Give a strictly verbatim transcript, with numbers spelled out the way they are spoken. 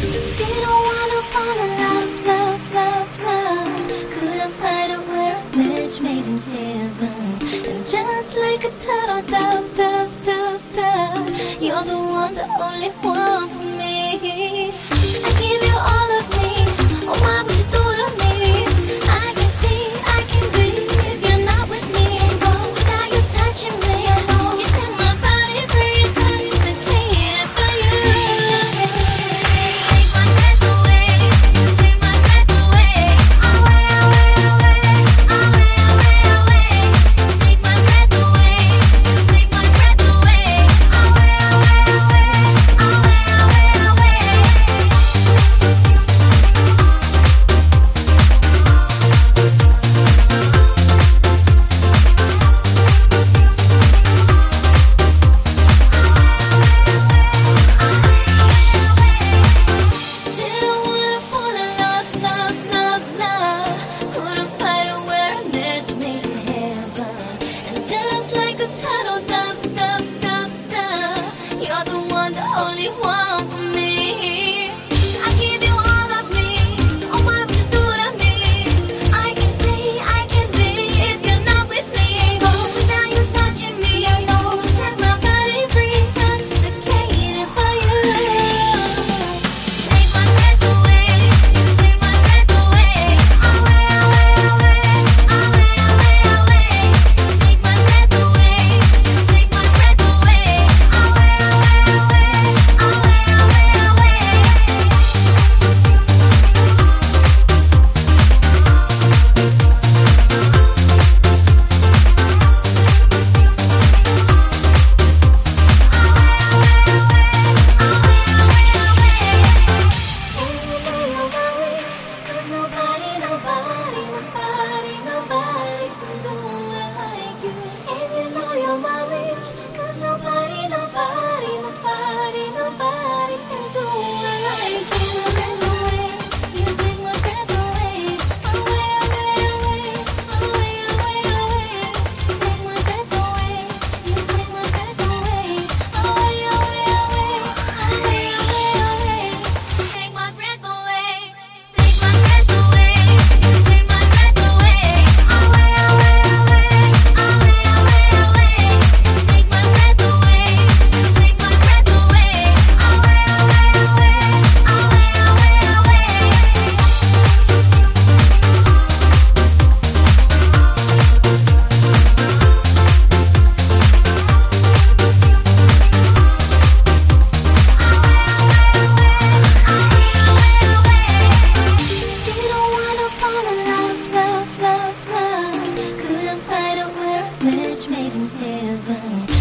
Didn't wanna fall in love, love, love, love. Couldn't find a word, match made in heaven. And just like a turtle dove, dove, dove, dove, you're the one, the only one for me. I give you all of me. Oh, why would you do it to me? I can see, I can breathe if you're not with me. Oh, without you touching me, you set my body free, intoxicated by you. Take my breath away, you take my breath away, away, away, away, away, away, away. Take my breath away, you take my breath away, away, away, away, away, away, away. Didn't wanna fall in love, love, love, love. Couldn't find a word, match made in heaven. And just like a turtle dove, dove, dove, dove, you're the one, the only one for me. I give you all of me. Oh, why would you do it to me? I can see, I can be if you're not with me. Oh, without you touching me, oh, set my body free, intoxicated by you. Take my breath away, you take my breath away, away, away, away, away, away, away. Take my breath away, you take my breath away, away, away, away, away, away, away. Cause nobody, nobody, nobody, nobody can do it like you. And you know you're my wish. Cause nobody, nobody, nobody, nobody can do it like you. Breath away, you take my breath away, away, away, away, away, away, away. Take my breath away, you take my breath away, away, away, away, away, away, away. Take my breath away, take my breath away, you take my breath away, away, away, away, away, away, away. Take my breath away, you take my breath away, away, away, away, away, away, away. Didn't wanna fall in love, love, love, love. Couldn't find a word, match made in heaven.